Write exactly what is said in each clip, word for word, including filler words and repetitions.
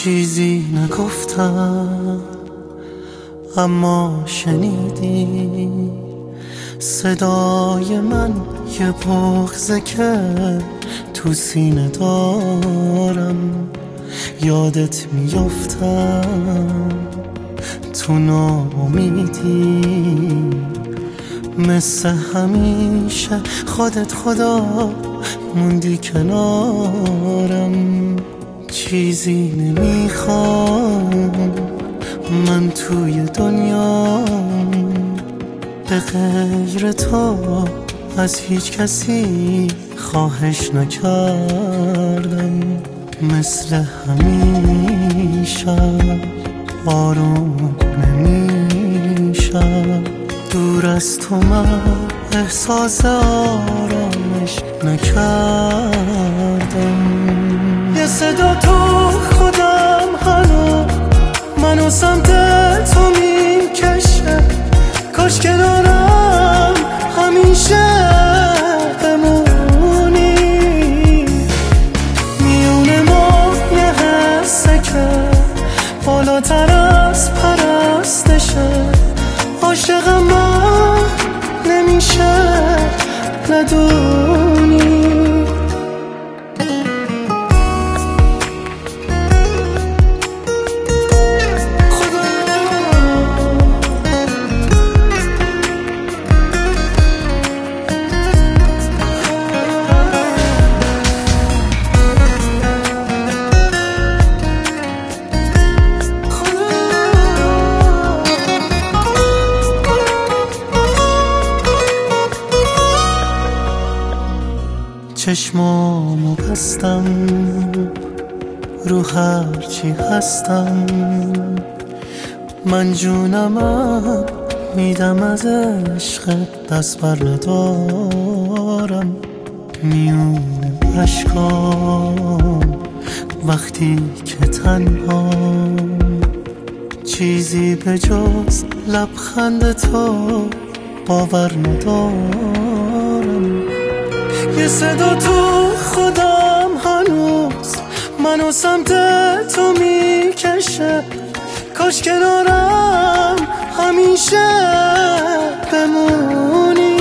چیزی نگفتم اما شنیدی صدای من، یه بغضه که تو سینه دارم. یادت میافتم تو ناامیدی، مثل همیشه خودت خدا موندی کنارم. چیزی نمیخوام من توی دنیا به غیر تو، از هیچ کسی خواهش نکردم. مثل همیشه آروم نمیشم، دور از تو من احساس آرامش نکردم. یه صدا تو خودم هنو منو سمت تو میکشه، کاش کنارم همیشه بمونی. میونه ما یه حسه که بالاتر از پرستشه، عاشقم من نمیشه ندونی. چشمامو بستم رو هرچی هستم، من جونمم میدم از عشقت، دست بر ندارم. میونه اشکام وقتی که تنها، چیزی به جز لبخند تو باور ندارم. یه صدا تو خودم هنوز منو سمت تو میکشه، کاش کنارم همیشه بمونی.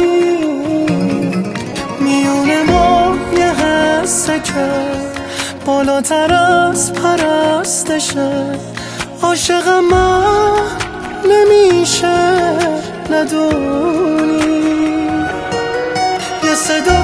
میونه ما یه حسه که بالاتر از پرستشه، عاشقم من نمیشه ندونی. یه صدا